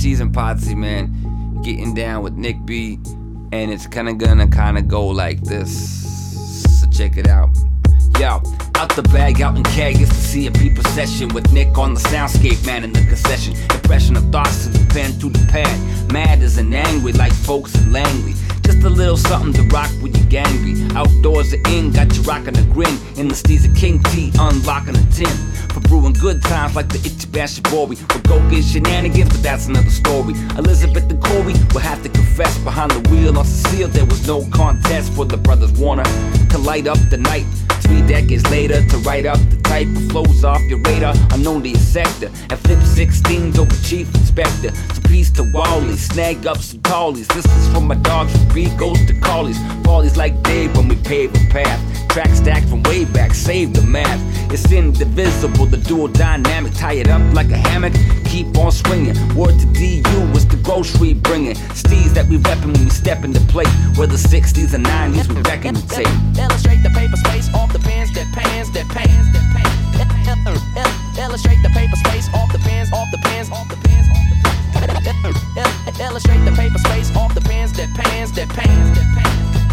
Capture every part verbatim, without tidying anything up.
Cheese and Potsy, man, getting down with Nick B, and it's kinda gonna kinda go like this. So check it out. Yo, out the bag, out in K, gets to see a people session with Nick on the soundscape, man, in the concession. Impression of thoughts to the pen to the pad. Mad as and angry like folks in Langley. Just a little something to rock with your gangry. Outdoors or in, got you rocking a grin. In the steez of King T, unlocking a tin. For brewing good times like the Itchy Bashibori. We'll go get shenanigans, but that's another story. Elizabeth and Corey will have to confess. Behind the wheel on Cecile, there was no contest for the brothers Warner to light up the night. Three decades later, to write up the type of flows off your radar, unknown to your sector. And flip sixteens over Chief Inspector. So peace to Wally, snag up some tallies. This is for my dogs from Rigos to Collies. Parties like Dave when we pave a path. Track stacked from way back, save the math. It's indivisible, the dual dynamic. Tie it up like a hammock, keep on swinging. Word to D U was the grocery bringing. Steez that we reppin' when we step into play. Whether sixties or nineties, we reckon to take. Illustrate the paper space off the pens that pans that pans that pans. Illustrate the paper space off the pens, off the pens, off the pens, off the pens. Illustrate the paper space off the pens that pans that pans that pans.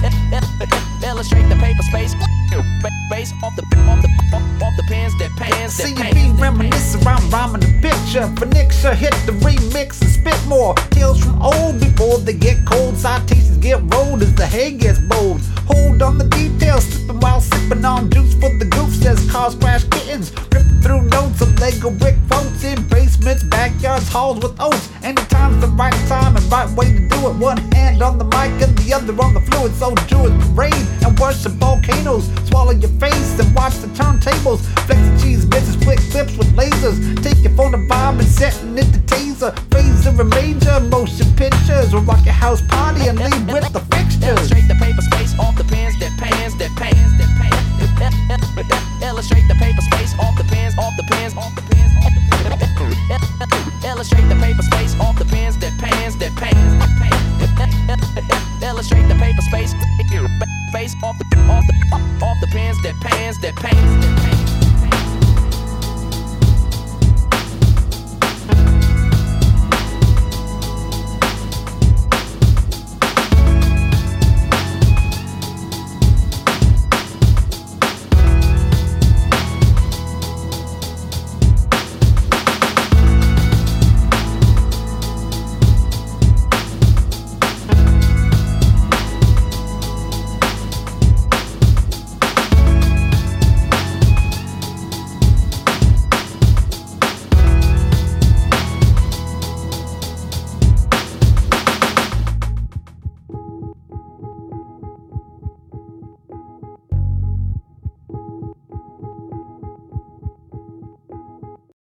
Illustrate the paper space space off the off the off the pens that pans that pans. See you be reminiscing around rhyming the picture. For Nixa hit the remix and spit more tales from old before they get cold. Citations get rolled as the hay gets bold. Hold on the details, slipping while sipping on juice for the goofs as cars crash kittens. Ripping through notes of Lego brick quotes in basements, backyards, halls with oats. Anytime's the right time and right way to do it. One hand on the mic and the other on the fluid. So do it parade and worship volcanoes. Swallow your face and watch the turntables. Flex the cheese bitches, quick clips with lasers. Take your phone and vibe and setting it to taser. Phaser and major motion pictures. We'll rock your house party and leave with the fixtures. Illustrate the paper space off the pens that pans that pans that pans. Illustrate the paper space off the pens, off the pens, off the pens, off the pens. Illustrate the paper space off the pens that pans that pans that pans. Illustrate the paper space space off the off the off the pens that pans that pans that pans.